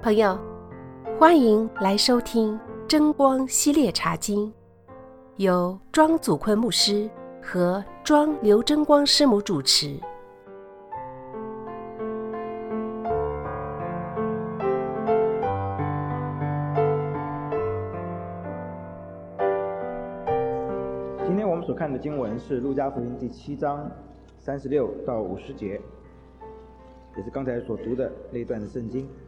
朋友，欢迎来收听真光系列茶经，由庄祖坤牧师和庄刘真光师母主持。 今天我们所看的经文是路加福音第7章36到50节，也是刚才所读的那一段的圣经。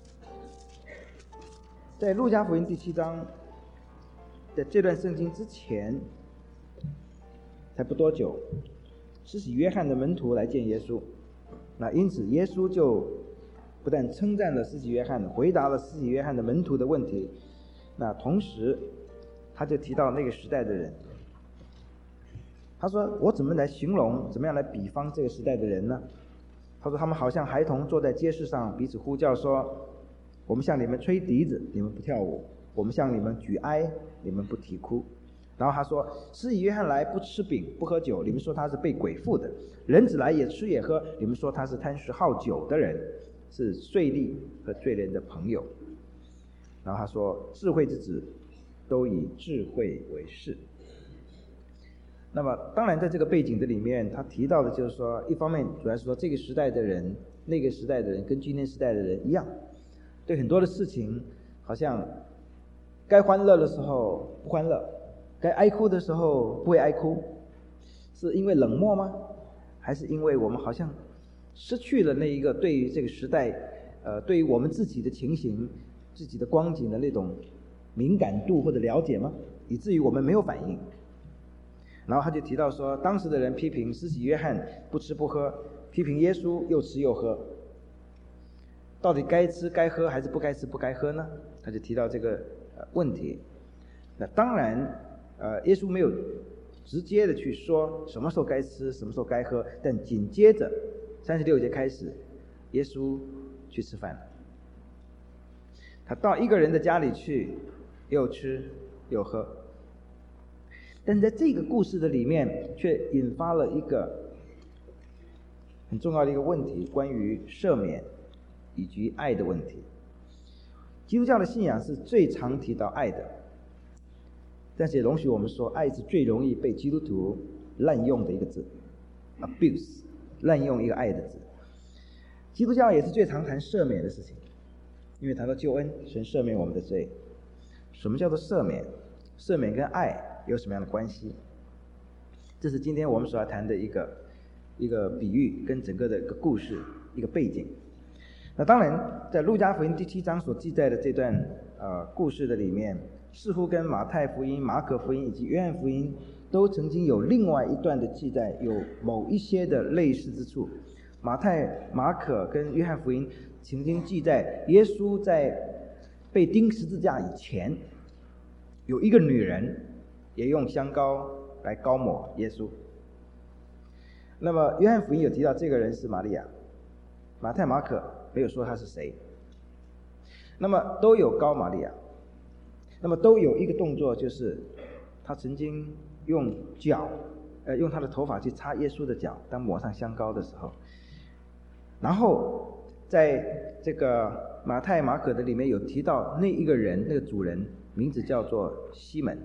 在路加福音第7章，在这段圣经之前才不多久，施洗约翰的门徒来见耶稣，那因此耶稣就不但称赞了施洗约翰，回答了施洗约翰的门徒的问题，那同时他就提到那个时代的人，他说我怎么来形容，怎么样来比方这个时代的人呢？他说他们好像孩童坐在街市上彼此呼叫说，我们向你们吹笛子，你们不跳舞；我们向你们举哀，你们不啼哭。然后他说，施洗约翰来不吃饼不喝酒，你们说他是被鬼附的；人子来也吃也喝，你们说他是贪食好酒的人，是税吏和罪人的朋友。然后他说，智慧之子都以智慧为事。那么当然在这个背景的里面，他提到的就是说，一方面主要是说这个时代的人，那个时代的人跟今天时代的人一样，对很多的事情好像该欢乐的时候不欢乐，该哀哭的时候不会哀哭，是因为冷漠吗？还是因为我们好像失去了那一个对于这个时代对于我们自己的情形自己的光景的那种敏感度或者了解吗？以至于我们没有反应。然后他就提到说，当时的人批评施洗约翰不吃不喝，批评耶稣又吃又喝，到底该吃该喝还是不该吃不该喝呢？他就提到这个问题。那当然耶稣没有直接的去说什么时候该吃什么时候该喝，但紧接着36节开始，耶稣去吃饭了。他到一个人的家里去，又吃又喝。但在这个故事的里面却引发了一个很重要的一个问题，关于赦免以及爱的问题。基督教的信仰是最常提到爱的，但是也容许我们说，爱是最容易被基督徒滥用的一个字 abuse， 滥用一个爱的字。基督教也是最常谈赦免的事情，因为谈到救恩，神赦免我们的罪。什么叫做赦免？赦免跟爱有什么样的关系？这是今天我们所要谈的一个比喻跟整个的一个故事一个背景。那当然在路加福音第7章所记载的这段故事的里面，似乎跟马太福音、马可福音以及约翰福音都曾经有另外一段的记载，有某一些的类似之处。马太、马可跟约翰福音曾经记载耶稣在被钉十字架以前，有一个女人也用香膏来膏抹耶稣。那么约翰福音有提到这个人是玛利亚，马太、马可没有说他是谁。那么都有膏玛利亚，那么都有一个动作，就是他曾经用用他的头发去擦耶稣的脚，当抹上香膏的时候。然后在这个马太、马可的里面有提到那一个人，那个主人名字叫做西门。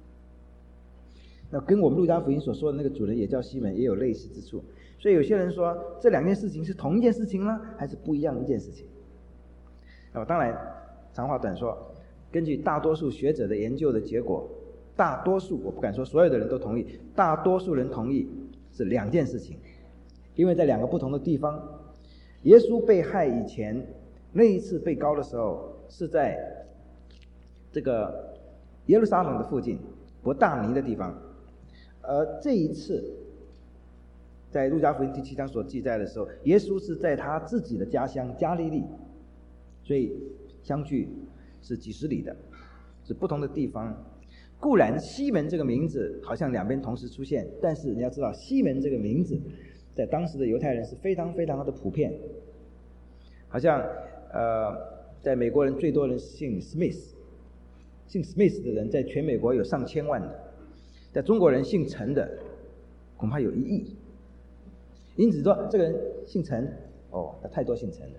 那跟我们路加福音所说的那个主人也叫西门也有类似之处。所以有些人说这两件事情是同一件事情呢，还是不一样一件事情？那么当然长话短说，根据大多数学者的研究的结果，大多数，我不敢说所有的人都同意，大多数人同意是两件事情。因为在两个不同的地方，耶稣被害以前那一次被膏的时候是在这个耶路撒冷的附近伯大尼的地方，而这一次在路加福音第7章所记载的时候，耶稣是在他自己的家乡加利利，所以相距是几十里的，是不同的地方。固然西门这个名字好像两边同时出现，但是你要知道西门这个名字在当时的犹太人是非常非常的普遍。好像在美国人最多人姓 Smith， 姓 Smith 的人在全美国有上千万的，在中国人姓陈的恐怕有1亿。因此说这个人姓陈，那太多姓陈了。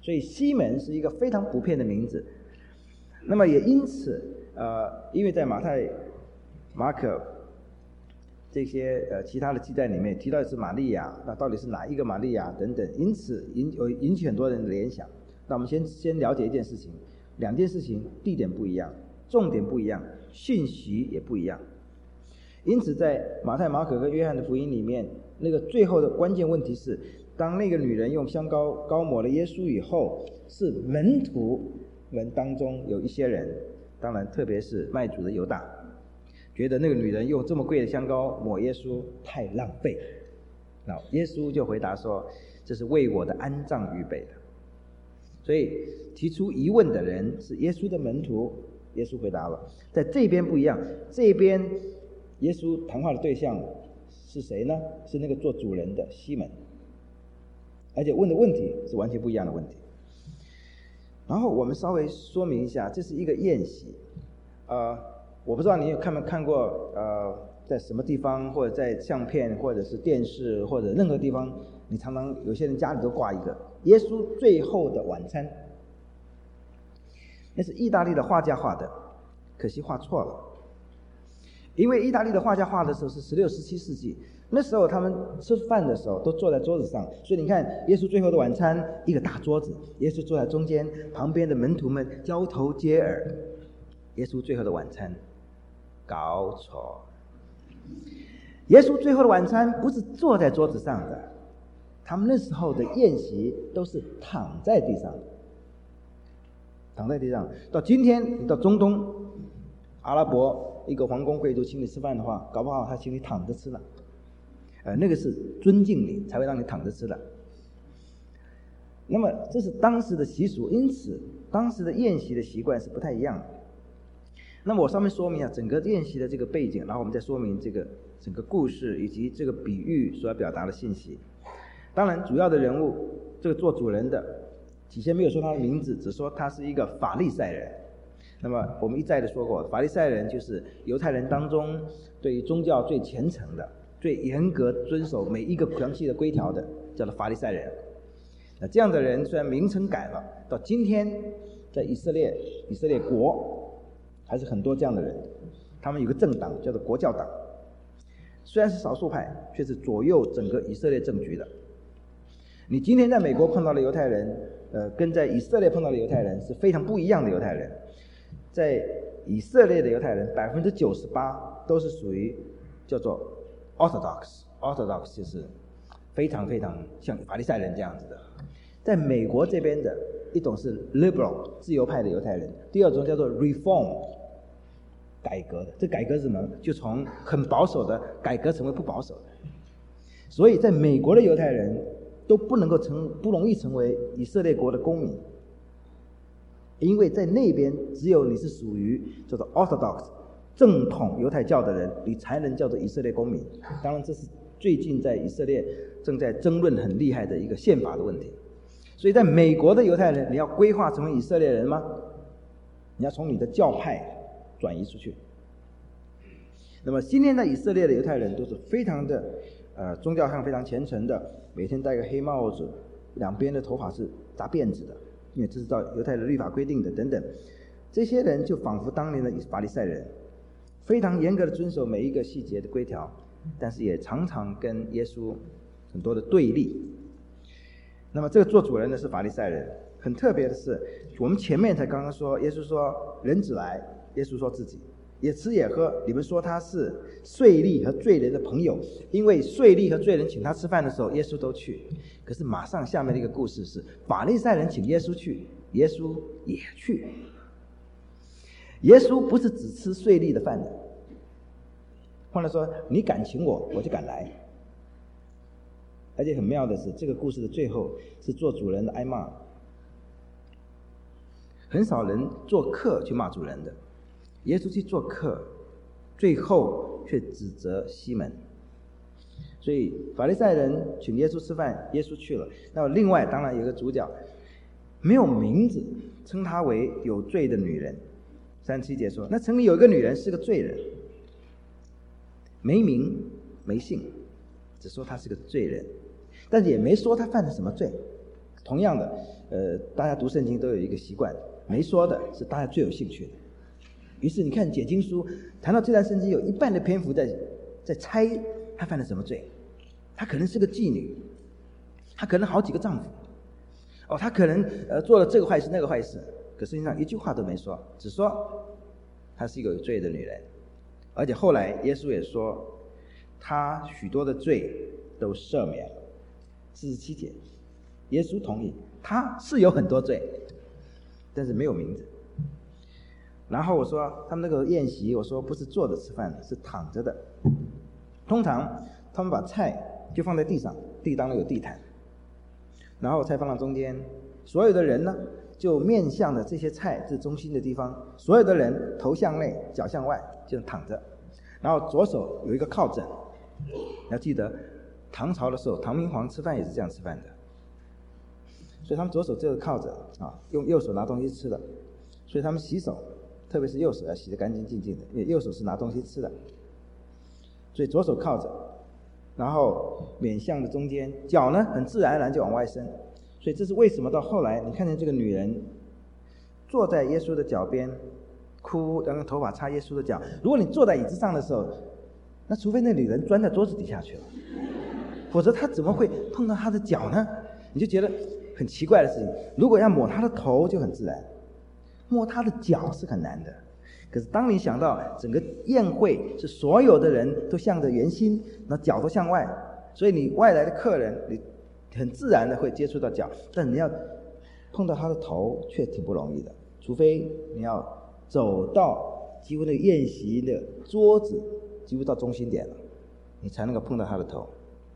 所以西门是一个非常普遍的名字。那么也因此因为在马太、马可这些其他的记载里面提到的是玛利亚，那到底是哪一个玛利亚等等，因此引起很多人的联想。那我们先了解一件事情，两件事情地点不一样，重点不一样，讯息也不一样。因此在马太、马可跟约翰的福音里面，那个最后的关键问题是，当那个女人用香膏膏抹了耶稣以后，是门徒们当中有一些人，当然特别是卖主的犹大，觉得那个女人用这么贵的香膏抹耶稣太浪费，那耶稣就回答说，这是为我的安葬预备的。所以提出疑问的人是耶稣的门徒，耶稣回答了。在这边不一样，这边耶稣谈话的对象是谁呢？是那个做主人的西门，而且问的问题是完全不一样的问题。然后我们稍微说明一下，这是一个宴席。我不知道你有没有看过在什么地方，或者在相片或者是电视或者任何地方，你常常有些人家里都挂一个耶稣最后的晚餐。那是意大利的画家画的，可惜画错了。因为意大利的画家画的时候是16、17世纪，那时候他们吃饭的时候都坐在桌子上，所以你看耶稣最后的晚餐，一个大桌子，耶稣坐在中间，旁边的门徒们交头接耳。耶稣最后的晚餐，搞错。耶稣最后的晚餐不是坐在桌子上的，他们那时候的宴席都是躺在地上的，躺在地上。到今天你到中东阿拉伯一个皇宫贵族请你吃饭的话，搞不好他请你躺着吃了，那个是尊敬你才会让你躺着吃的。那么这是当时的习俗，因此当时的宴席的习惯是不太一样的。那么我上面说明整个宴席的这个背景，然后我们再说明这个整个故事以及这个比喻所要表达的信息。当然主要的人物，这个做主人的起先没有说他的名字，只说他是一个法利赛人。那么我们一再的说过，法利赛人就是犹太人当中对于宗教最虔诚的、最严格遵守每一个详细的规条的，叫做法利赛人。那这样的人虽然名称改了，到今天在以色列国还是很多这样的人。他们有个政党叫做国教党，虽然是少数派，却是左右整个以色列政局的。你今天在美国碰到的犹太人，跟在以色列碰到的犹太人是非常不一样的犹太人。在以色列的犹太人98%都是属于叫做 Orthodox 就是非常非常像法利赛人这样子的。在美国这边的一种是 liberal 自由派的犹太人，第二种叫做 reform 改革的。这改革是什么？就从很保守的改革成为不保守的。所以在美国的犹太人都不容易成为以色列国的公民，因为在那边只有你是属于叫做 Orthodox 正统犹太教的人，你才能叫做以色列公民。当然这是最近在以色列正在争论很厉害的一个宪法的问题。所以在美国的犹太人，你要规划成为以色列人吗？你要从你的教派转移出去。那么今天在以色列的犹太人都是非常的宗教上非常虔诚的，每天戴个黑帽子，两边的头发是扎辫子的，因为这是照犹太的律法规定的等等。这些人就仿佛当年的法利赛人，非常严格的遵守每一个细节的规条，但是也常常跟耶稣很多的对立。那么这个做主人的是法利赛人。很特别的是，我们前面才刚刚说，耶稣说人子来，耶稣说自己也吃也喝，你们说他是税吏和罪人的朋友，因为税吏和罪人请他吃饭的时候，耶稣都去。可是马上下面的一个故事是，法利赛人请耶稣去，耶稣也去。耶稣不是只吃税吏的饭的，后来说你敢请我，我就敢来。而且很妙的是，这个故事的最后是做主人的挨骂。很少人做客去骂主人的，耶稣去做客，最后却指责西门。所以法利赛人请耶稣吃饭，耶稣去了。那么另外当然有个主角，没有名字，称他为有罪的女人。37节说，那城里有一个女人是个罪人，没名没姓，只说她是个罪人，但是也没说她犯了什么罪。 同样的，大家读圣经都有一个习惯，没说的是大家最有兴趣的。于是你看解经书谈到这段圣经，有一半的篇幅在猜他犯了什么罪。他可能是个妓女，他可能好几个丈夫，他可能做了这个坏事那个坏事，可实际上一句话都没说，只说她是一个有罪的女人。而且后来耶稣也说，她许多的罪都赦免了。47节，耶稣同意她是有很多罪，但是没有名字。然后我说他们那个宴席，我说不是坐着吃饭的，是躺着的。通常他们把菜就放在地上，地当中有地毯，然后菜放到中间，所有的人呢就面向着这些菜这中心的地方，所有的人头向内脚向外就躺着，然后左手有一个靠枕。要记得唐朝的时候，唐明皇吃饭也是这样吃饭的，所以他们左手就是靠着用右手拿东西吃的，所以他们洗手特别是右手要洗得干干净净的，因为右手是拿东西吃的，所以左手靠着，然后面向着中间，脚呢很自然而然就往外伸。所以这是为什么到后来你看见这个女人坐在耶稣的脚边哭，然后头发擦耶稣的脚。如果你坐在椅子上的时候，那除非那女人钻在桌子底下去了，否则她怎么会碰到她的脚呢？你就觉得很奇怪的事情。如果要抹她的头就很自然，摸她的脚是很难的。可是当你想到整个宴会是所有的人都向着圆心，那脚都向外，所以你外来的客人你很自然的会接触到脚，但你要碰到他的头却挺不容易的，除非你要走到几乎那个宴席的桌子几乎到中心点了，你才能够碰到他的头。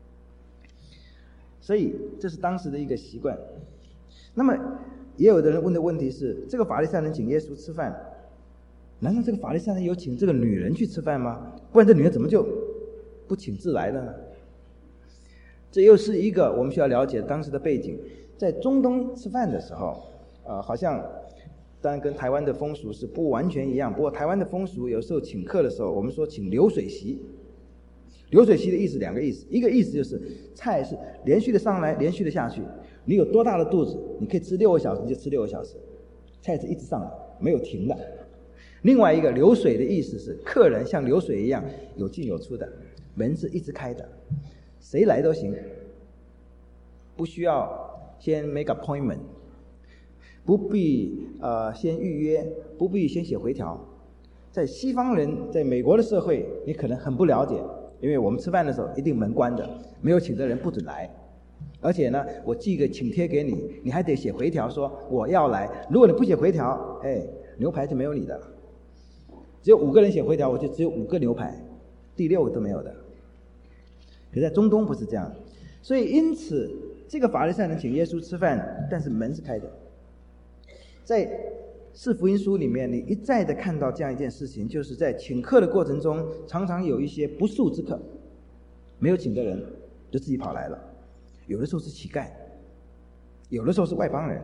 所以这是当时的一个习惯。那么也有的人问的问题是，这个法利赛人请耶稣吃饭，难道这个法利赛人有请这个女人去吃饭吗？不然这女人怎么就不请自来了呢？这又是一个我们需要了解当时的背景。在中东吃饭的时候好像当然跟台湾的风俗是不完全一样，不过台湾的风俗有时候请客的时候我们说请流水席。流水席的意思两个意思，一个意思就是菜是连续的上来连续的下去，你有多大的肚子你可以吃6个小时你就吃6个小时，菜是一直上来没有停的。另外一个流水的意思是客人像流水一样有进有出的，门是一直开的，谁来都行，不需要先 make appointment， 不必先预约，不必先写回条。在西方人在美国的社会你可能很不了解，因为我们吃饭的时候一定门关的，没有请的人不准来，而且呢我寄个请帖给你，你还得写回条说我要来，如果你不写回条牛排就没有你的了，只有5个人写回条我就只有5个牛排，第6个都没有的。可在中东不是这样，所以因此这个法利赛人请耶稣吃饭，但是门是开的。在四福音书里面你一再的看到这样一件事情，就是在请客的过程中常常有一些不速之客，没有请的人就自己跑来了，有的时候是乞丐，有的时候是外邦人，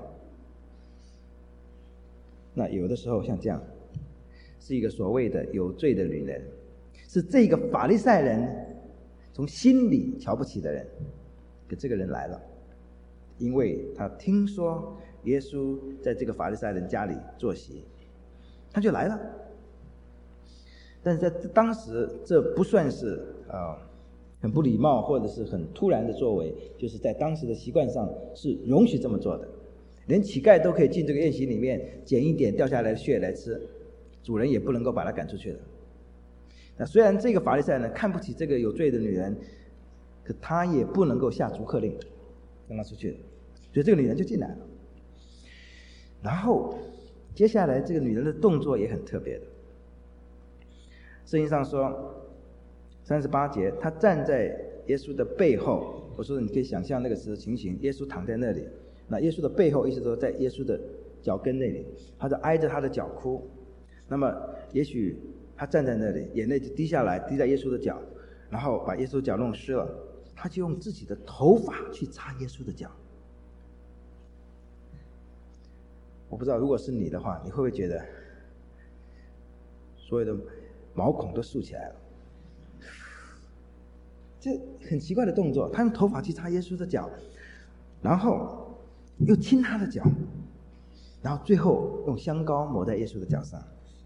那有的时候像这样是一个所谓的有罪的女人，是这个法利赛人从心里瞧不起的人，可这个人来了，因为他听说耶稣在这个法利赛人家里坐席，他就来了。但是在当时这不算是很不礼貌或者是很突然的作为，就是在当时的习惯上是容许这么做的，连乞丐都可以进这个宴席里面捡一点掉下来的血来吃，主人也不能够把他赶出去的。那虽然这个法利赛人看不起这个有罪的女人，可他也不能够下逐客令让她出去，所以这个女人就进来了。然后接下来这个女人的动作也很特别的，圣经上说38节，她站在耶稣的背后，我说你可以想象那个时候情形，耶稣躺在那里，那耶稣的背后意思说在耶稣的脚跟那里，他就挨着他的脚哭。那么也许他站在那里，眼泪就滴下来，滴在耶稣的脚，然后把耶稣脚弄湿了，他就用自己的头发去擦耶稣的脚。我不知道如果是你的话，你会不会觉得所有的毛孔都竖起来了？这很奇怪的动作，他用头发去擦耶稣的脚，然后又亲他的脚，然后最后用香膏抹在耶稣的脚上。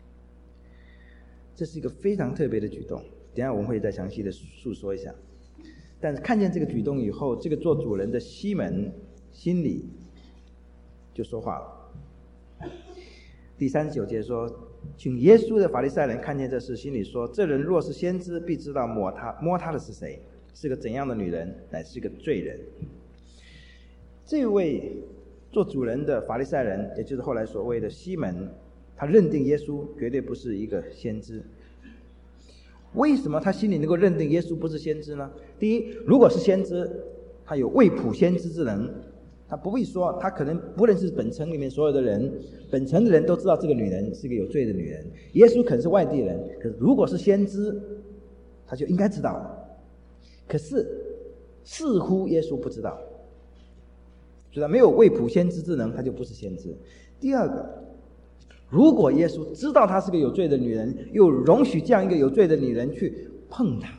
这是一个非常特别的举动，等一下我们会再详细的述说一下。但是看见这个举动以后，这个做主人的西门心里就说话了。第39节说，请耶稣的法利赛人看见这事，心里说，这人若是先知，必知道摸他的是谁，是个怎样的女人，乃是个罪人。这位做主人的法利赛人，也就是后来所谓的西门，他认定耶稣绝对不是一个先知。为什么他心里能够认定耶稣不是先知呢？第一，如果是先知，他有未卜先知之能，他不必说，他可能不认识本城里面所有的人，本城的人都知道这个女人是个有罪的女人，耶稣可能是外地人，可是如果是先知，他就应该知道了。可是似乎耶稣不知道，所以他没有未卜先知之能，他就不是先知。第二个，如果耶稣知道她是个有罪的女人，又容许这样一个有罪的女人去碰她，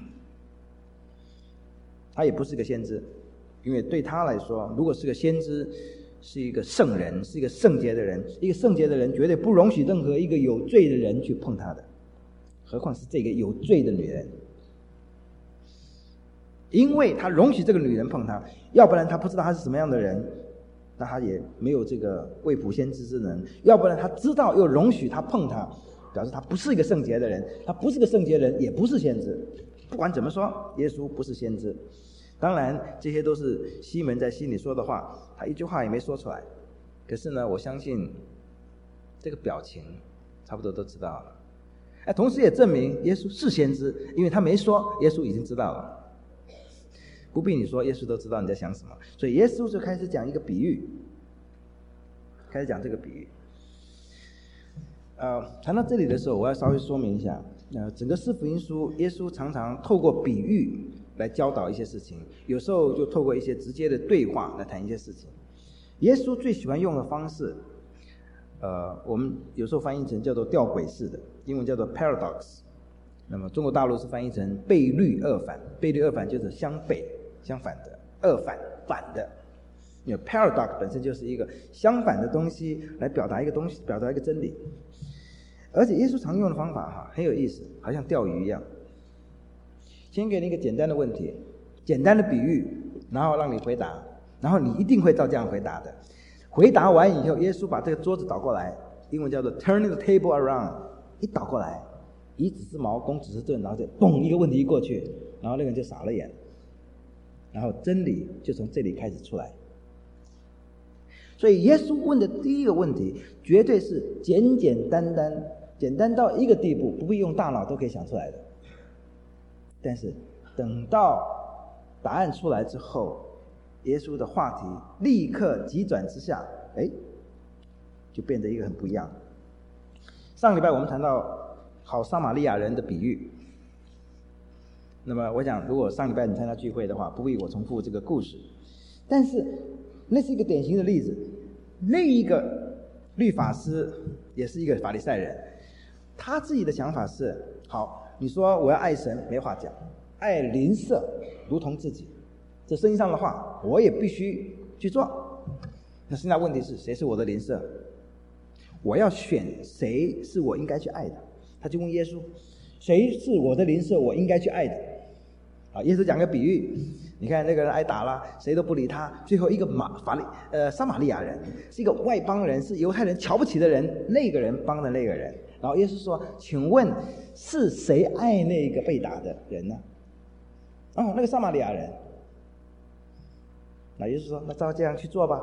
她也不是个先知。因为对他来说，如果是个先知，是一个圣人，是一个圣洁的人，一个圣洁的人绝对不容许任何一个有罪的人去碰他的，何况是这个有罪的女人。因为他容许这个女人碰他，要不然他不知道他是什么样的人，那他也没有这个未卜先知之能；要不然他知道又容许他碰他，表示他不是一个圣洁的人。他不是个圣洁人，也不是先知。不管怎么说，耶稣不是先知。当然这些都是西门在心里说的话，他一句话也没说出来。可是呢，我相信这个表情差不多都知道了。同时也证明耶稣是先知，因为他没说，耶稣已经知道了。不必你说，耶稣都知道你在想什么。所以耶稣就开始讲一个比喻，开始讲这个比喻。谈到这里的时候，我要稍微说明一下，整个四福音书，耶稣常常透过比喻来教导一些事情，有时候就透过一些直接的对话来谈一些事情。耶稣最喜欢用的方式，我们有时候翻译成叫做吊诡式的，英文叫做 paradox。那么中国大陆是翻译成悖律二反，悖律二反就是相悖、相反的，二反反的。因为 paradox 本身就是一个相反的东西来表达一个东西，表达一个真理。而且耶稣常用的方法很有意思，好像钓鱼一样。先给你一个简单的问题，简单的比喻，然后让你回答，然后你一定会照这样回答的。回答完以后，耶稣把这个桌子倒过来，英文叫做 turning the table around， 一倒过来，以子之矛攻子之盾，然后就嘣一个问题一过去，然后那个人就傻了眼，然后真理就从这里开始出来。所以耶稣问的第一个问题绝对是简简单单，简单到一个地步不必用大脑都可以想出来的。但是等到答案出来之后，耶稣的话题立刻急转直下，就变得一个很不一样。上礼拜我们谈到好撒玛利亚人的比喻，那么我想如果上礼拜你参加聚会的话，不必我重复这个故事，但是那是一个典型的例子。另一个律法师也是一个法利赛人，他自己的想法是，好，你说我要爱神没话讲，爱邻舍如同自己，这圣经上的话我也必须去做。那现在问题是，谁是我的邻舍？我要选谁是我应该去爱的？他就问耶稣，谁是我的邻舍我应该去爱的？耶稣讲个比喻，你看那个人挨打了，谁都不理他，最后一个撒玛利亚人是一个外邦人，是犹太人瞧不起的人，那个人帮了那个人，然后耶稣说，请问是谁爱那个被打的人呢？那个撒玛利亚人。那耶稣说，那照这样去做吧。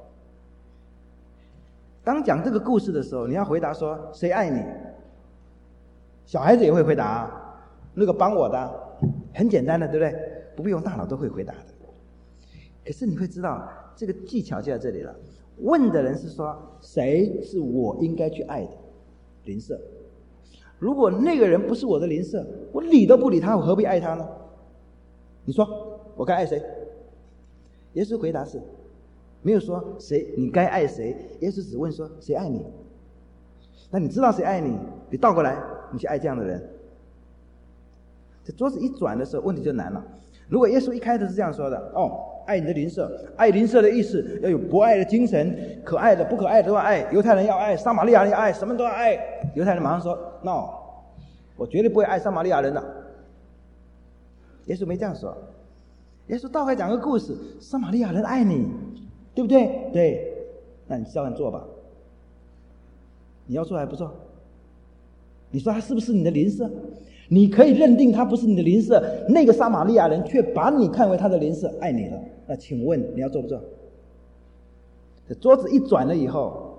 当讲这个故事的时候，你要回答说谁爱你？小孩子也会回答，那个帮我的，很简单的，对不对？不必用大脑都会回答的。可是你会知道这个技巧就在这里了。问的人是说，谁是我应该去爱的邻舍？如果那个人不是我的邻舍，我理都不理他，我何必爱他呢？你说我该爱谁？耶稣回答是没有说谁你该爱谁，耶稣只问说谁爱你。那你知道谁爱你，你倒过来你去爱这样的人。这桌子一转的时候问题就难了。如果耶稣一开始是这样说的， 爱你的邻舍。爱邻舍的意思要有博爱的精神，可爱的不可爱的都要爱，犹太人要爱，撒玛利亚人要爱，什么都要爱。犹太人马上说 no， 我绝对不会爱撒玛利亚人的。耶稣没这样说，耶稣倒回讲个故事，撒玛利亚人爱你，对不对？对，那你照样做吧。你要做还不做？你说他是不是你的邻舍？你可以认定他不是你的邻舍，那个撒玛利亚人却把你看为他的邻舍，爱你了。那请问你要做不做？这桌子一转了以后，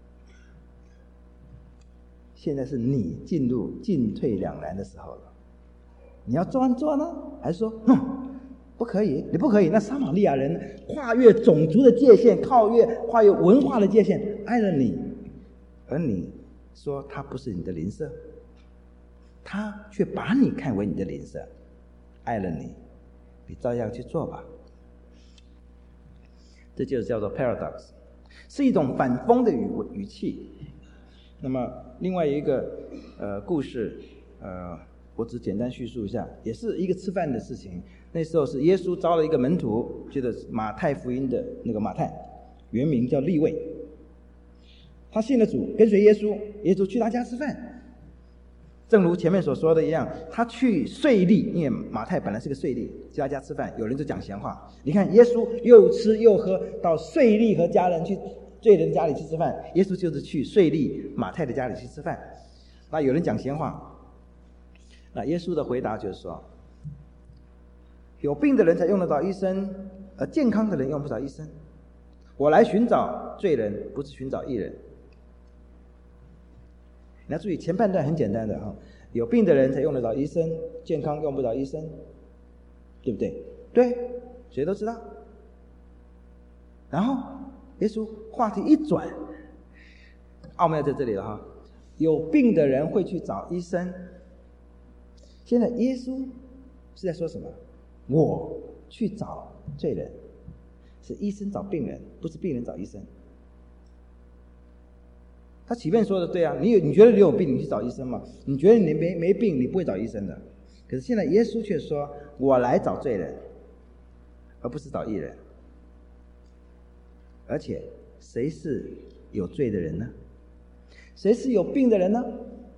现在是你进入进退两难的时候了。你要这样做呢，还是说不可以？你不可以。那撒玛利亚人跨越种族的界限，跨越文化的界限，爱了你，而你说他不是你的邻舍，他却把你看为你的邻舍，爱了你，你照样去做吧。这就是叫做 paradox， 是一种反讽的语气。那么另外一个故事，我只简单叙述一下，也是一个吃饭的事情。那时候是耶稣招了一个门徒，就是马太福音的那个马太，原名叫利未。他信了主，跟随耶稣，耶稣去他家吃饭。正如前面所说的一样，他去税吏，因为马太本来是个税吏，去他家吃饭，有人就讲闲话。你看耶稣又吃又喝，到税吏和家人去罪人家里去吃饭，耶稣就是去税吏马太的家里去吃饭。那有人讲闲话，那耶稣的回答就是说，有病的人才用得着医生，而健康的人用不着医生。我来寻找罪人，不是寻找义人。你要注意，前半段很简单的有病的人才用得着医生，健康用不着医生，对不对？对，谁都知道。然后耶稣话题一转，奥妙在这里了有病的人会去找医生。现在耶稣是在说什么？我去找罪人，是医生找病人，不是病人找医生。他前面说的对啊，你觉得你有病，你去找医生嘛？你觉得你没病，你不会找医生的。可是现在耶稣却说，我来找罪人，而不是找义人。而且谁是有罪的人呢？谁是有病的人呢？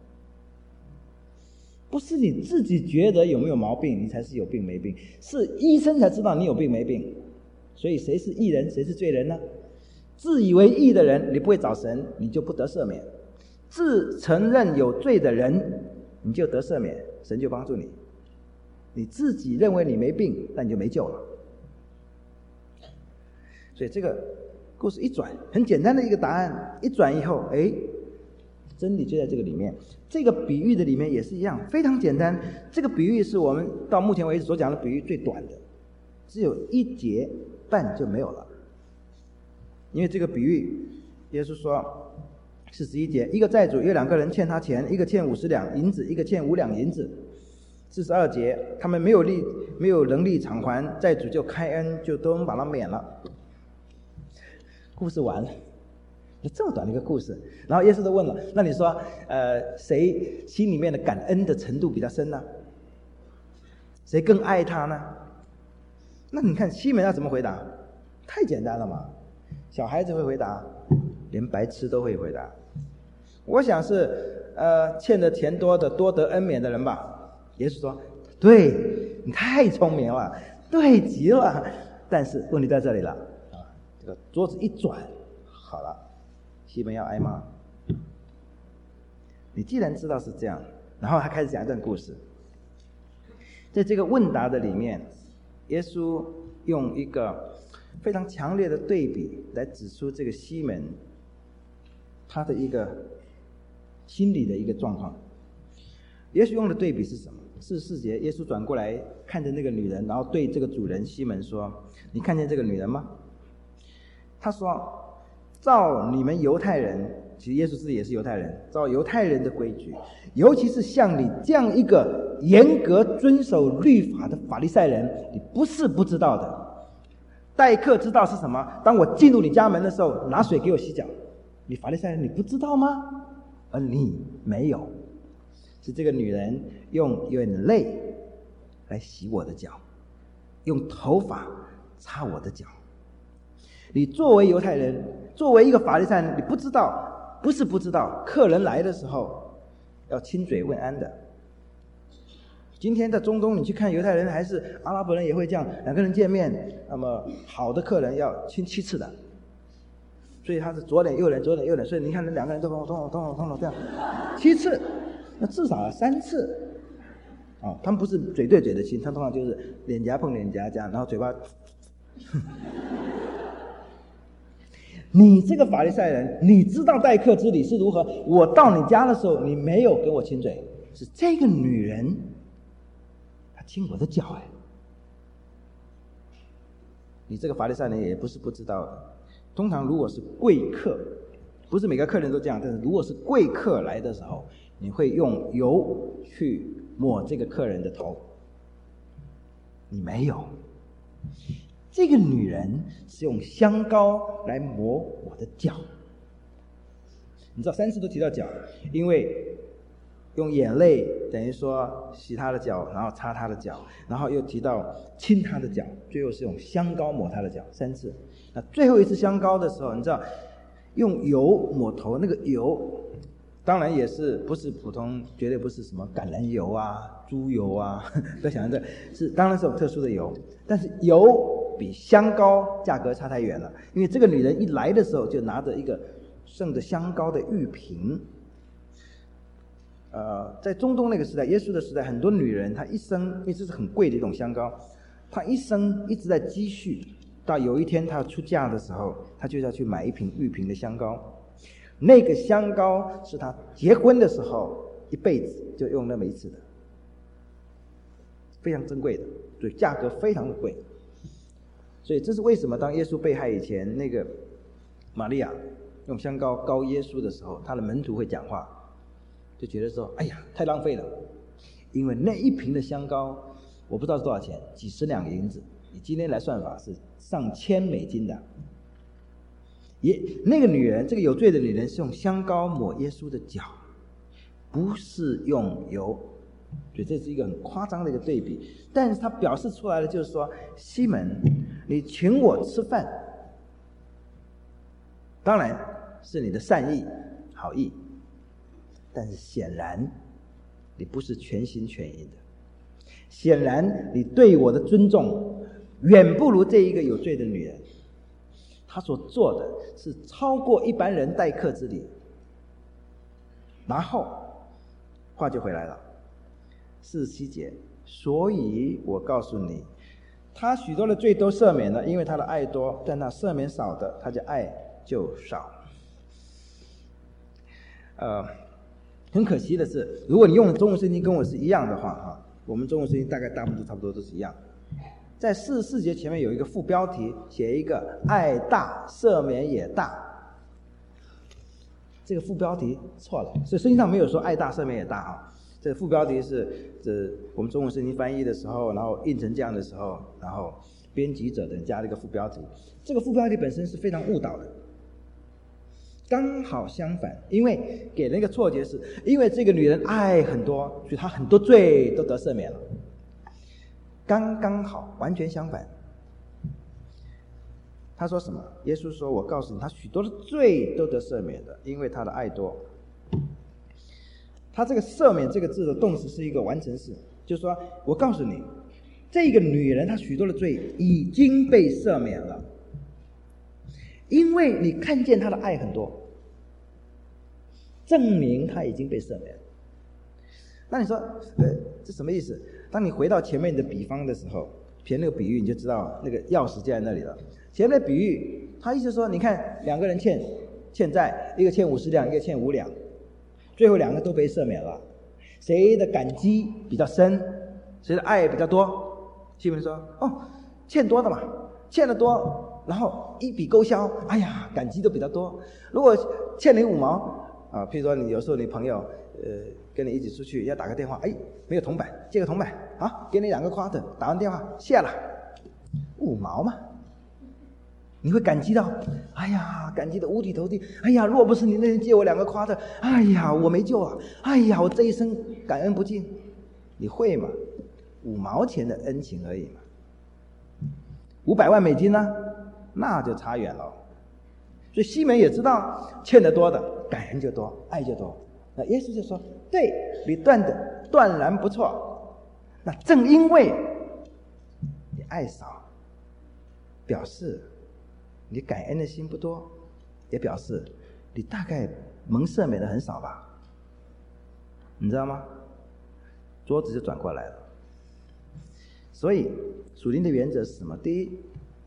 不是你自己觉得有没有毛病，你才是有病没病，是医生才知道你有病没病。所以谁是义人，谁是罪人呢？自以为义的人，你不会找神，你就不得赦免；自承认有罪的人，你就得赦免，神就帮助你。你自己认为你没病，那你就没救了。所以这个故事一转，很简单的一个答案，一转以后，真理就在这个里面。这个比喻的里面也是一样，非常简单。这个比喻是我们到目前为止所讲的比喻最短的，只有1节半就没有了。因为这个比喻，耶稣说41节，一个债主有2个人欠他钱，一个欠50两银子，一个欠5两银子。42节，他们没有能力偿还，债主就开恩，就都能把他免了。故事完了，这么短的一个故事。然后耶稣就问了，那你说谁心里面的感恩的程度比较深呢？谁更爱他呢？那你看西门要怎么回答？太简单了嘛，小孩子会回答，连白痴都会回答。我想是欠的钱多的多得恩免的人吧。耶稣说，对，你太聪明了，对极了。但是问题在这里了这个桌子一转，好了，西门要挨骂。你既然知道是这样，然后他开始讲一段故事。在这个问答的里面，耶稣用一个非常强烈的对比来指出这个西门他的一个心理的一个状况。耶稣用的对比是什么？44节，耶稣转过来看着那个女人，然后对这个主人西门说，你看见这个女人吗？他说，照你们犹太人，其实耶稣自己也是犹太人，照犹太人的规矩，尤其是像你这样一个严格遵守律法的法利赛人，你不是不知道的。待客之道是什么？当我进入你家门的时候，拿水给我洗脚。你法利赛人，你不知道吗？而你没有。是这个女人用眼泪来洗我的脚，用头发擦我的脚。你作为犹太人，作为一个法利赛人，你不知道，不是不知道，客人来的时候要亲嘴问安的。今天在中东，你去看犹太人还是阿拉伯人也会这样，两个人见面，那么好的客人要亲7次的，所以他是左脸右脸左脸右脸，所以你看那两个人都这样7次，那至少要3次。他们不是嘴对嘴的亲，他通常就是脸颊碰脸颊这样，然后嘴巴。你这个法利赛人，你知道待客之礼是如何？我到你家的时候，你没有跟我亲嘴，是这个女人她亲我的脚。你这个法利赛人也不是不知道的。通常如果是贵客，不是每个客人都这样，但是如果是贵客来的时候，你会用油去抹这个客人的头，你没有。这个女人是用香膏来抹我的脚。你知道3次都提到脚，因为用眼泪等于说洗她的脚，然后擦她的脚，然后又提到亲她的脚，最后是用香膏抹她的脚，3次。那最后一次香膏的时候，你知道用油抹头，那个油当然也是不是普通，绝对不是什么橄榄油啊、猪油啊，不要想这是当然是有特殊的油，但是油比香膏价格差太远了。因为这个女人一来的时候就拿着一个盛着香膏的玉瓶。在中东那个时代，耶稣的时代，很多女人她一生，因为这是很贵的一种香膏，她一生一直在积蓄，到有一天她要出嫁的时候，她就要去买一瓶玉瓶的香膏。那个香膏是她结婚的时候一辈子就用那么一次的，非常珍贵的，所以价格非常的贵。所以这是为什么当耶稣被害以前，那个玛利亚用香膏膏耶稣的时候，他的门徒会讲话，就觉得说，哎呀，太浪费了。因为那一瓶的香膏我不知道是多少钱，几十两银子，以今天来算法是上千美金的。那个女人，这个有罪的女人是用香膏抹耶稣的脚，不是用油，所以这是一个很夸张的一个对比。但是它表示出来的就是说，西门，你请我吃饭，当然是你的善意好意，但是显然你不是全心全意的，显然你对我的尊重远不如这一个有罪的女人。她所做的是超过一般人待客之礼。然后话就回来了，47节，所以我告诉你，他许多的罪都赦免了，因为他的爱多，但那赦免少的，他的爱就少。很可惜的是，如果你用的中文圣经跟我是一样的话，我们中文圣经大概大部分差不多都是一样。在44节前面有一个副标题，写一个爱大赦免也大，这个副标题错了，所以圣经上没有说爱大赦免也大这个副标题是我们中文圣经翻译的时候，然后印成这样的时候，然后编辑者等加了一个副标题。这个副标题本身是非常误导的，刚好相反，因为给人一个错觉是，因为这个女人爱很多，所以她很多罪都得赦免了。刚刚好，完全相反。他说什么？耶稣说，我告诉你，他许多的罪都得赦免的，因为他的爱多。他这个赦免这个字的动词是一个完成式，就是说我告诉你，这个女人她许多的罪已经被赦免了，因为你看见她的爱很多，证明她已经被赦免。那你说这什么意思？当你回到前面的比方的时候，前那个比喻你就知道那个钥匙就在那里了。前面的比喻他意思说，你看两个人欠债，一个欠50两，一个欠5两，最后两个都被赦免了，谁的感激比较深，谁的爱比较多？西门说，欠多的嘛，欠得多，然后一笔勾销，哎呀，感激都比较多。如果欠你5毛譬如说你有时候你朋友跟你一起出去要打个电话，没有铜板，借个铜板，给你2个夸特，打完电话谢了，5毛嘛，你会感激到，哎呀，感激的五体投地，哎呀，若不是你那天借我2个夸特，哎呀，我没救了，哎呀，我这一生感恩不尽，你会吗？5毛钱的恩情而已嘛 500万美金呢，那就差远了。所以西门也知道欠得多的感恩就多，爱就多。那耶稣就说，对，你断然不错，那正因为你爱少，表示你感恩的心不多，也表示你大概蒙赦免的很少吧，你知道吗？桌子就转过来了。所以属灵的原则是什么？第一，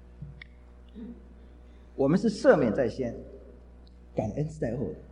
我们是赦免在先，感恩是在后的。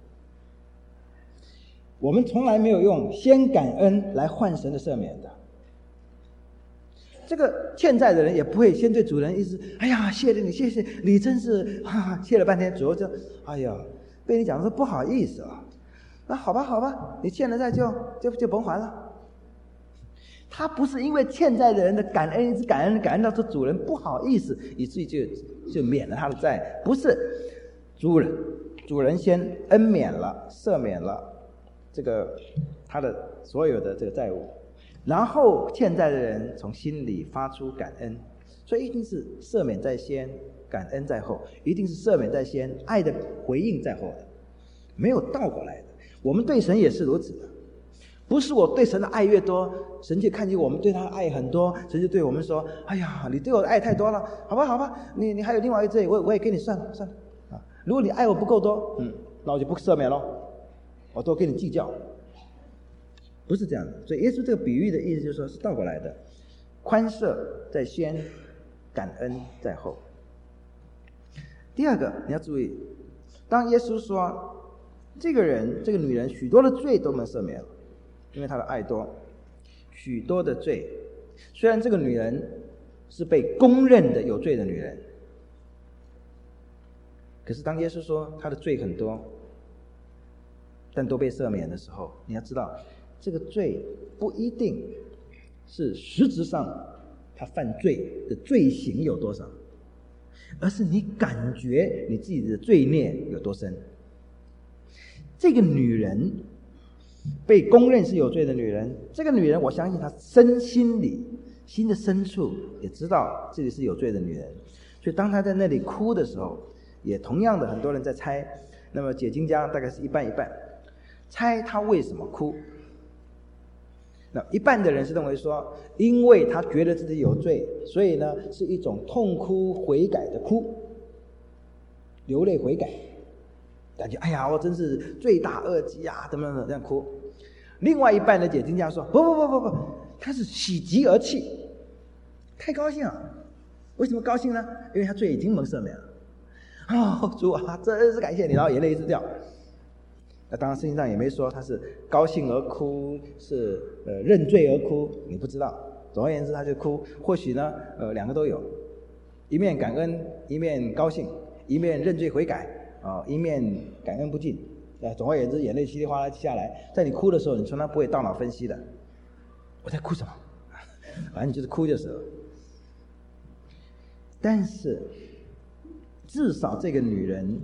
我们从来没有用先感恩来换神的赦免的。这个欠债的人也不会先对主人一直，哎呀，谢谢你，谢谢你，真是谢了半天，主就，哎呀，被你讲说不好意思啊，那好吧，你欠了债就甭还了。他不是因为欠债的人的感恩一直感恩到这主人不好意思，以至于就免了他的债，不是，主人先恩免了，赦免了这个他的所有的这个债务，然后欠债的人从心里发出感恩，所以一定是赦免在先，感恩在后，一定是赦免在先，爱的回应在后的，没有倒过来的。我们对神也是如此的，不是我对神的爱越多，神就看见我们对他的爱很多，神就对我们说，哎呀，你对我的爱太多了，好吧，你还有另外一个罪，我也给你算了啊。如果你爱我不够多，那我就不赦免咯，我都跟你计较。不是这样的。所以耶稣这个比喻的意思就是说是倒过来的，宽赦在先，感恩在后。第二个你要注意，当耶稣说这个女人许多的罪都能赦免了，因为她的爱多，许多的罪，虽然这个女人是被公认的有罪的女人，可是当耶稣说她的罪很多但都被赦免的时候，你要知道这个罪不一定是实质上他犯罪的罪行有多少，而是你感觉你自己的罪孽有多深。这个女人被公认是有罪的女人，这个女人我相信她心的深处也知道自己是有罪的女人，所以当她在那里哭的时候，也同样的很多人在猜，那么解经家大概是一半一半，猜她为什么哭。那一半的人是认为说，因为他觉得自己有罪，所以呢是一种痛哭悔改的哭，流泪悔改，感觉哎呀我真是罪大恶极啊，怎么这样哭。另外一半的解经家说，不，他是喜极而泣，太高兴了。为什么高兴呢？因为他罪已经蒙赦免了。哦，主啊，真是感谢你，然后眼泪一直掉。那当然圣经上也没说他是高兴而哭，是认罪而哭，你不知道。总而言之他就哭，或许呢两个都有，一面感恩，一面高兴，一面认罪悔改一面感恩不尽。总而言之眼泪稀里哗啦下来，在你哭的时候你从来不会大脑分析的，我在哭什么，反正你就是哭就是了。但是至少这个女人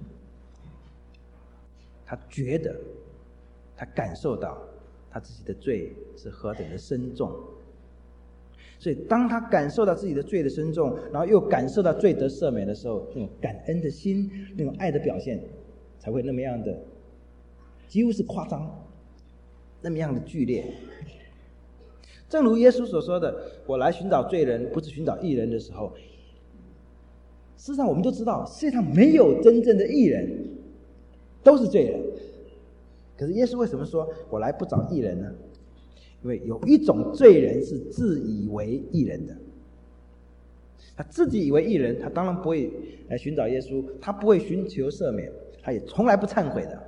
他觉得，他感受到他自己的罪是何等的深重，所以当他感受到自己的罪的深重，然后又感受到罪得赦免的时候，那种感恩的心，那种爱的表现才会那么样的几乎是夸张，那么样的剧烈。正如耶稣所说的，我来寻找罪人不是寻找义人的时候，事实上我们都知道世界上没有真正的义人，都是罪人。可是耶稣为什么说我来不找义人呢？因为有一种罪人是自以为义人的，他自己以为义人，他当然不会来寻找耶稣，他不会寻求赦免，他也从来不忏悔的。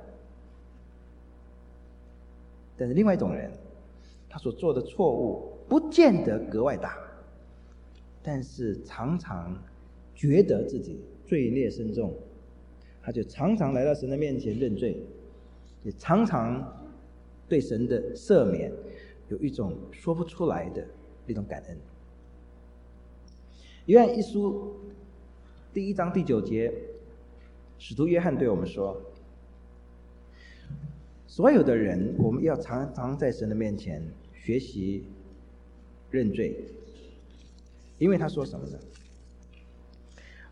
但是另外一种人，他所做的错误不见得格外大，但是常常觉得自己罪孽深重，他就常常来到神的面前认罪，也常常对神的赦免有一种说不出来的一种感恩。约翰一书第1章第9节，使徒约翰对我们说，所有的人我们要常常在神的面前学习认罪，因为他说什么呢？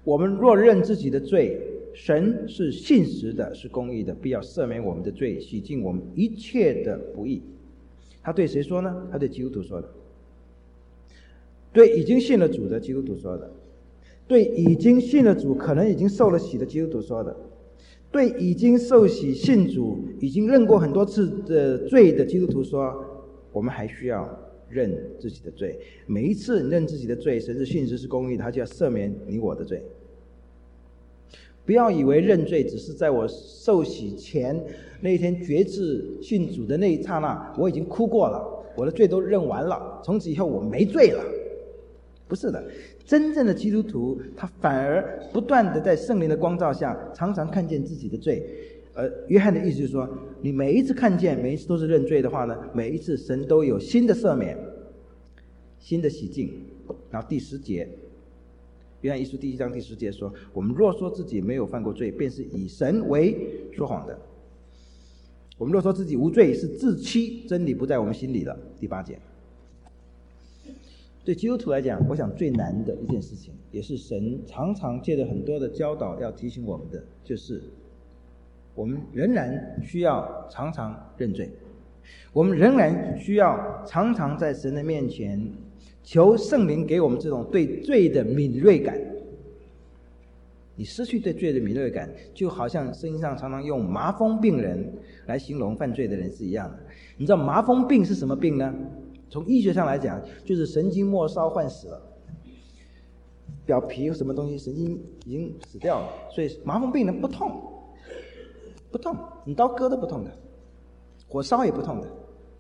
我们若认自己的罪，神是信实的，是公义的，必要赦免我们的罪，洗净我们一切的不义。他对谁说呢？他对基督徒说的，对已经信了主的基督徒说的，对已经信了主可能已经受了洗的基督徒说的，对已经受洗信主已经认过很多次的罪的基督徒说，我们还需要认自己的罪。每一次你认自己的罪，神是信实是公义的，他就要赦免你我的罪。不要以为认罪只是在我受洗前那一天决志信主的那一刹那，我已经哭过了，我的罪都认完了，从此以后我没罪了。不是的，真正的基督徒他反而不断的在圣灵的光照下常常看见自己的罪。约翰的意思就是说，你每一次看见，每一次都是认罪的话呢，每一次神都有新的赦免，新的洗净。然后第10节，约翰一书第1章第10节说，我们若说自己没有犯过罪，便是以神为说谎的。我们若说自己无罪，是自欺，真理不在我们心里了。第8节。对基督徒来讲，我想最难的一件事情，也是神常常借着很多的教导要提醒我们的，就是我们仍然需要常常认罪，我们仍然需要常常在神的面前求圣灵给我们这种对罪的敏锐感。你失去对罪的敏锐感，就好像圣经上常常用麻风病人来形容犯罪的人是一样的。你知道麻风病是什么病呢？从医学上来讲，就是神经末梢患死了，表皮有什么东西神经已经死掉了，所以麻风病人不痛，不痛，你刀割都不痛的，火烧也不痛的。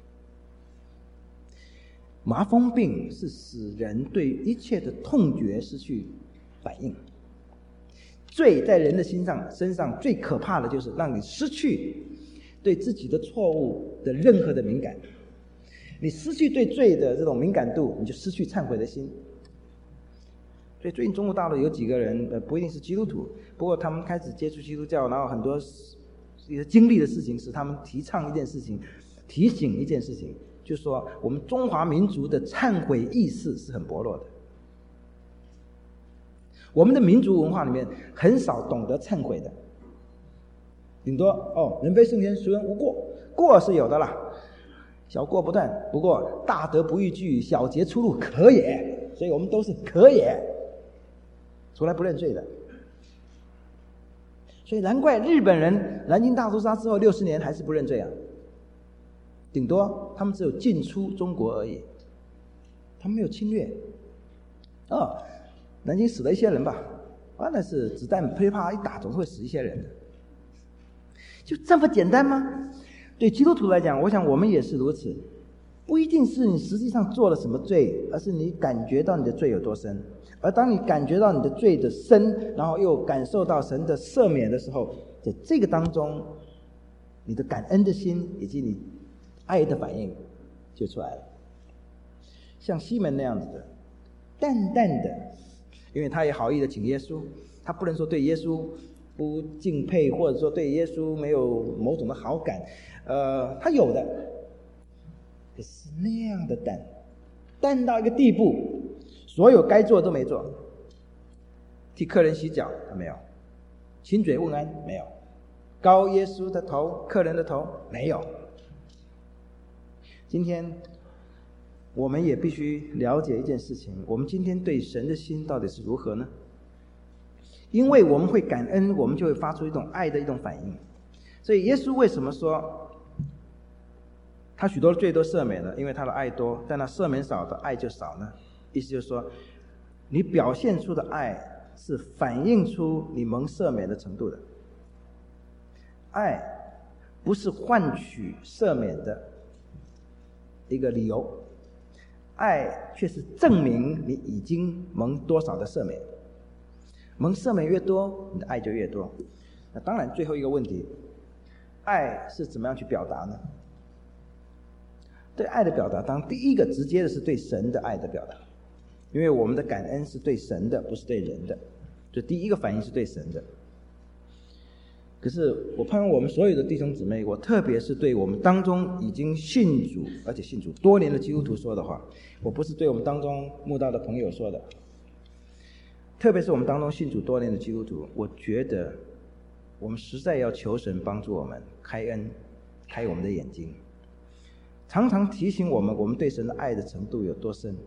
麻风病是使人对一切的痛觉失去反应。罪在人的身上最可怕的就是让你失去对自己的错误的任何的敏感。你失去对罪的这种敏感度，你就失去忏悔的心。所以最近中国大陆有几个人不一定是基督徒，不过他们开始接触基督教，然后很多一些经历的事情是他们提倡一件事情，提醒一件事情，就是说我们中华民族的忏悔意识是很薄弱的。我们的民族文化里面很少懂得忏悔的，顶多人非圣贤，孰人无过，过是有的啦，小过不断，不过大德不逾矩，小节出入可也，所以我们都是可也，从来不认罪的。所以难怪日本人南京大屠杀之后60年还是不认罪啊，顶多他们只有进出中国而已，他们没有侵略。南京死了一些人吧，那是子弹噼里啪啦一打，总是会死一些人的，就这么简单吗？对基督徒来讲，我想我们也是如此，不一定是你实际上做了什么罪，而是你感觉到你的罪有多深。而当你感觉到你的罪的深，然后又感受到神的赦免的时候，在这个当中，你的感恩的心以及你爱的反应就出来了。像西门那样子的，淡淡的，因为他也好意的请耶稣，他不能说对耶稣不敬佩，或者说对耶稣没有某种的好感，他有的，可是那样的淡到一个地步，所有该做都没做。替客人洗脚他没有，亲嘴问安没有，高耶稣的头，客人的头没有。今天我们也必须了解一件事情，我们今天对神的心到底是如何呢？因为我们会感恩，我们就会发出一种爱的一种反应。所以耶稣为什么说他许多的罪都赦免了？因为他的爱多，但他赦免少的爱就少呢？意思就是说，你表现出的爱是反映出你蒙赦免的程度的。爱不是换取赦免的一个理由，爱却是证明你已经蒙多少的赦免。蒙赦免越多，你的爱就越多。那当然最后一个问题，爱是怎么样去表达呢？对爱的表达，当然第一个直接的是对神的爱的表达，因为我们的感恩是对神的，不是对人的，所以第一个反应是对神的。可是我盼望我们所有的弟兄姊妹，我特别是对我们当中已经信主而且信主多年的基督徒说的话，我不是对我们当中慕道的朋友说的。 特别是我们当中信主多年的基督徒，我觉得我们实在要求神帮助我们开恩，开我们的眼睛，常常提醒我们对神的爱的程度有多深。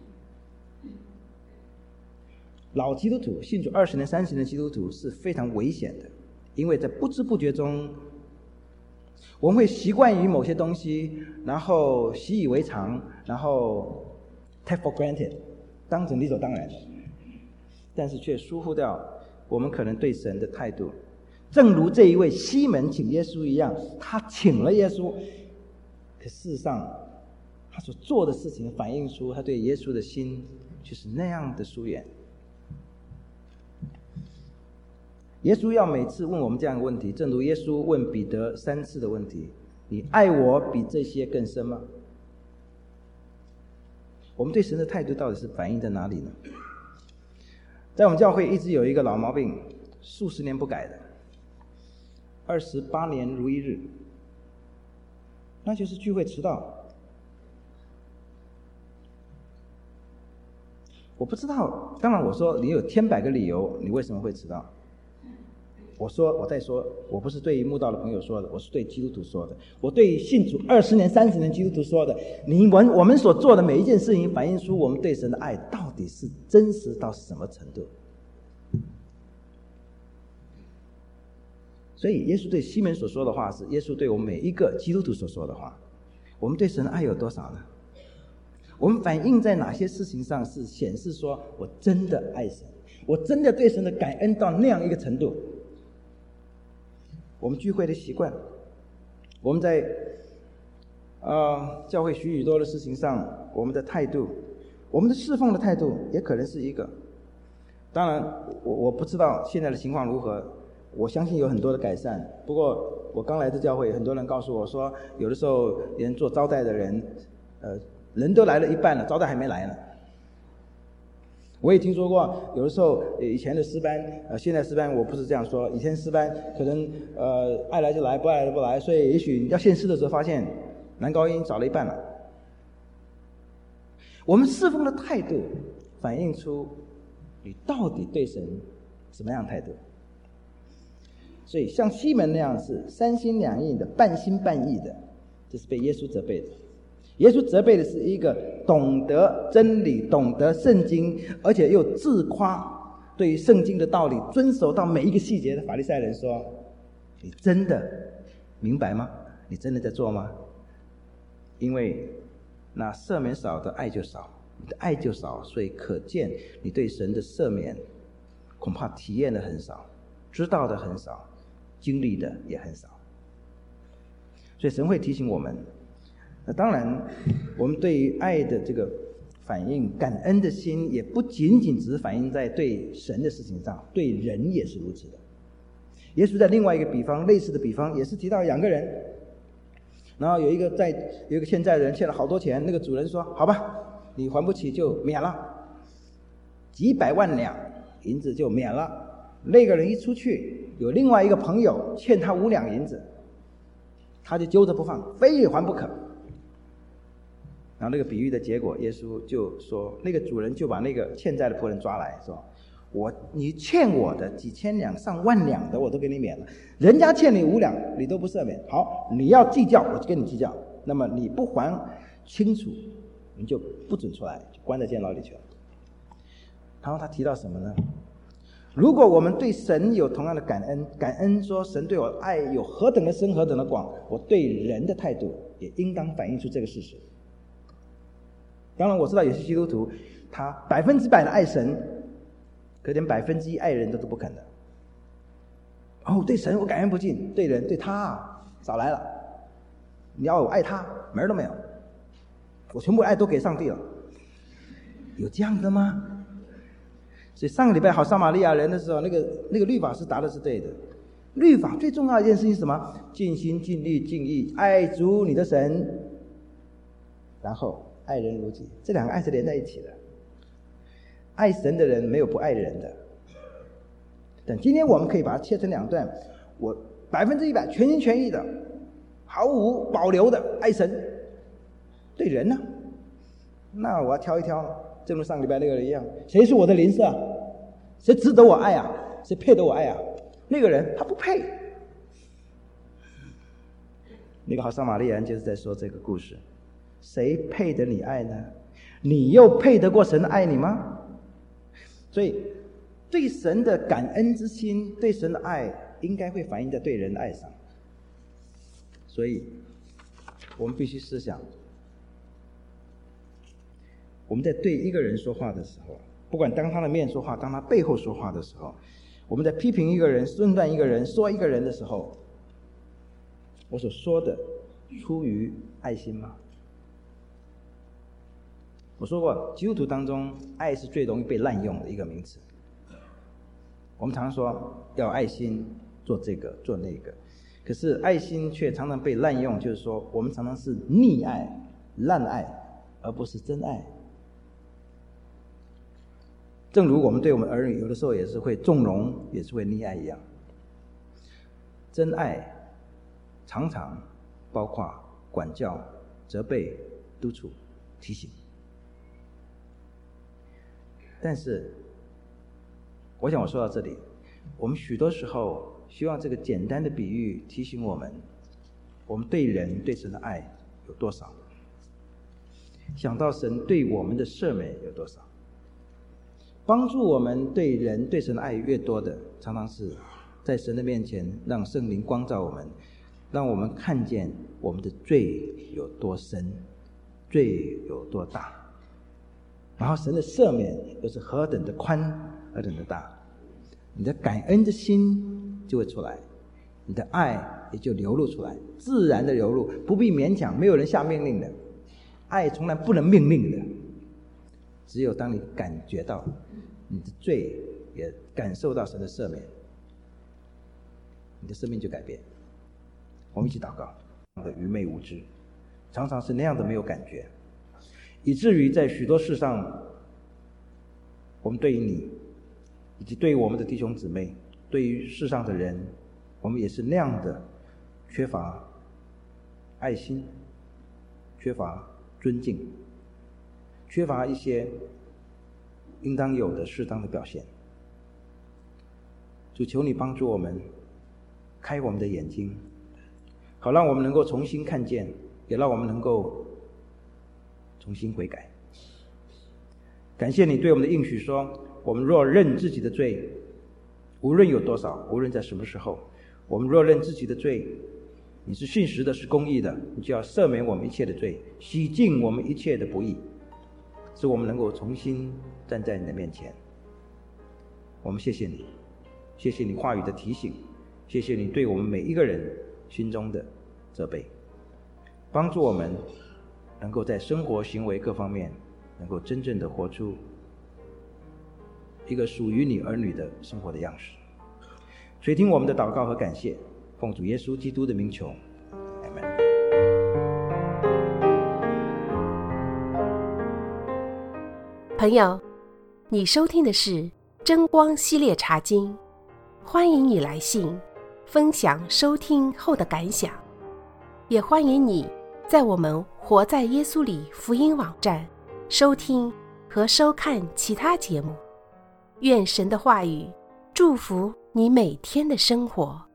老基督徒信主20年30年的基督徒是非常危险的，因为在不知不觉中我们会习惯于某些东西，然后习以为常，然后 take for granted， 当成理所当然，但是却疏忽掉我们可能对神的态度。正如这一位西门请耶稣一样，他请了耶稣，可事实上他所做的事情反映出他对耶稣的心却是那样的疏远。耶稣要每次问我们这样的问题，正如耶稣问彼得3次的问题：你爱我比这些更深吗？我们对神的态度到底是反映在哪里呢？在我们教会一直有一个老毛病，数十年不改的，28年如一日，那就是聚会迟到。我不知道，当然我说你有千百个理由，你为什么会迟到？我再说，我不是对于慕道的朋友说的，我是对基督徒说的，我对于信主20年30年基督徒说的。我们所做的每一件事情反映出我们对神的爱到底是真实到什么程度。所以耶稣对西门所说的话是耶稣对我们每一个基督徒所说的话。我们对神的爱有多少呢？我们反映在哪些事情上是显示说我真的爱神，我真的对神的感恩到那样一个程度？我们聚会的习惯，我们在教会许多的事情上，我们的态度，我们的侍奉的态度也可能是一个。当然我不知道现在的情况如何，我相信有很多的改善。不过我刚来这教会，很多人告诉我说，有的时候连做招待的人人都来了一半了，招待还没来呢。我也听说过，有的时候以前的诗班，现在诗班我不是这样说，以前诗班可能爱来就来，不爱来就不来，所以也许要献诗的时候发现男高音少了一半了。我们侍奉的态度反映出你到底对神什么样的态度。所以像西门那样是3心2意的，半心半意的，这是被耶稣责备的。耶稣责备的是一个懂得真理、懂得圣经，而且又自夸对于圣经的道理遵守到每一个细节的法利赛人说：你真的明白吗？你真的在做吗？因为那赦免少的爱就少，你的爱就少，所以可见你对神的赦免恐怕体验的很少，知道的很少，经历的也很少。所以神会提醒我们。那当然我们对于爱的这个反应，感恩的心也不仅仅只是反映在对神的事情上，对人也是如此的。耶稣在另外一个比方，类似的比方也是提到2个人，然后有一个欠债的人欠了好多钱，那个主人说好吧，你还不起就免了，几百万两银子就免了。那个人一出去，有另外一个朋友欠他5两银子，他就揪着不放，非得还不可。然后那个比喻的结果，耶稣就说，那个主人就把那个欠债的仆人抓来说，你欠我的几千两上万两的我都给你免了，人家欠你5两你都不赦免，好，你要计较我就跟你计较，那么你不还清楚你就不准出来，就关在监牢里去了。然后他提到什么呢？如果我们对神有同样的感恩说神对我的爱有何等的深何等的广，我对人的态度也应当反映出这个事实。当然我知道有些基督徒他100%的爱神，可连1%爱人都不肯的。对神我感恩不尽，对人对他少来了，你要我爱他门儿都没有，我全部爱都给上帝了，有这样的吗？所以上个礼拜好撒玛利亚人的时候，那个律法师答的是对的。律法最重要的一件事情是什么？尽心尽力尽意爱主你的神，然后爱人如己，这2个爱是连在一起的。爱神的人没有不爱人的，但今天我们可以把它切成2段，我100%全心全意的毫无保留的爱神，对人呢，那我要挑一挑，正如上礼拜那个人一样，谁是我的邻舍？ 谁值得我爱啊？谁配得我爱啊？那个人他不配。那个好撒玛利亚人就是在说这个故事，谁配得你爱呢？你又配得过神爱你吗？所以对神的感恩之心，对神的爱应该会反映在对人的爱上。所以我们必须思想，我们在对一个人说话的时候，不管当他的面说话，当他背后说话的时候，我们在批评一个人、论断一个人、说一个人的时候，我所说的出于爱心吗？我说过，基督徒当中爱是最容易被滥用的一个名词。我们常说要有爱心，做这个做那个，可是爱心却常常被滥用，就是说我们常常是溺爱、滥爱，而不是真爱。正如我们对我们儿女有的时候也是会纵容，也是会溺爱一样。真爱常常包括管教、责备、督促、提醒。但是我想我说到这里，我们许多时候希望这个简单的比喻提醒我们，我们对人对神的爱有多少，想到神对我们的赦免有多少。帮助我们对人对神的爱越多的，常常是在神的面前让圣灵光照我们，让我们看见我们的罪有多深，罪有多大，然后神的赦免又是何等的宽，何等的大，你的感恩的心就会出来，你的爱也就流露出来，自然的流露，不必勉强，没有人下命令的，爱从来不能命令的，只有当你感觉到你的罪，也感受到神的赦免，你的生命就改变。我们一起祷告。的愚昧无知，常常是那样的没有感觉，以至于在许多事上，我们对于你以及对于我们的弟兄姊妹，对于世上的人，我们也是那样的缺乏爱心，缺乏尊敬，缺乏一些应当有的适当的表现。主，求你帮助我们，开我们的眼睛，好让我们能够重新看见，也让我们能够重新悔改。感谢你对我们的应许说，我们若认自己的罪，无论有多少，无论在什么时候，我们若认自己的罪，你是信实的，是公义的，你就要赦免我们一切的罪，洗净我们一切的不义，使我们能够重新站在你的面前。我们谢谢你，谢谢你话语的提醒，谢谢你对我们每一个人心中的责备，帮助我们能够在生活行为各方面能够真正的活出一个属于你儿女的生活的样式。垂听我们的祷告和感谢，奉主耶稣基督的名求，阿们。 朋友，你收听的是真光系列茶经，欢迎你来信分享收听后的感想，也欢迎你在我们活在耶稣里福音网站收听和收看其他节目。愿神的话语祝福你每天的生活。